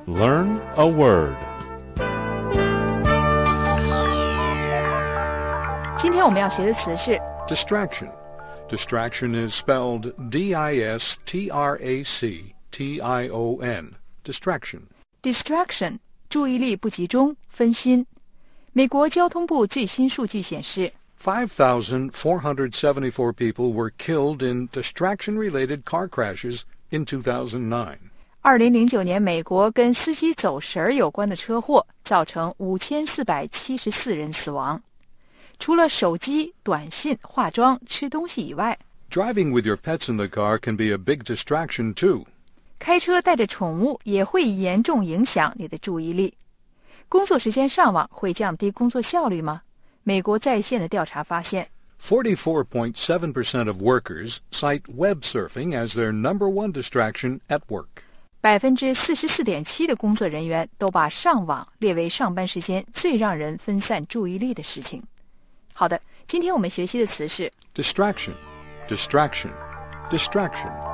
Learn a word. 今天我们要学的词是 Distraction. Distraction is spelled D-I-S-T-R-A-C-T-I-O-N. Distraction. distraction， 注意力不集中，分心。美国交通部最新数据显示 5,474 people were killed in distraction-related car crashes in 2009. 2009年美国跟司机走神有关的车祸造成5474人死亡。除了手机、短信、化妆、吃东西以外， Driving with your pets in the car can be a big distraction too. 开车带着宠物也会严重影响你的注意力。工作时间上网会降低工作效率吗？美国在线的调查发现 44.7% of workers cite web surfing as their number one distraction at work. 44.7%的工作人员都把上网列为上班时间最让人分散注意力的事情。好的，今天我们学习的词是 Distraction, distraction, distraction.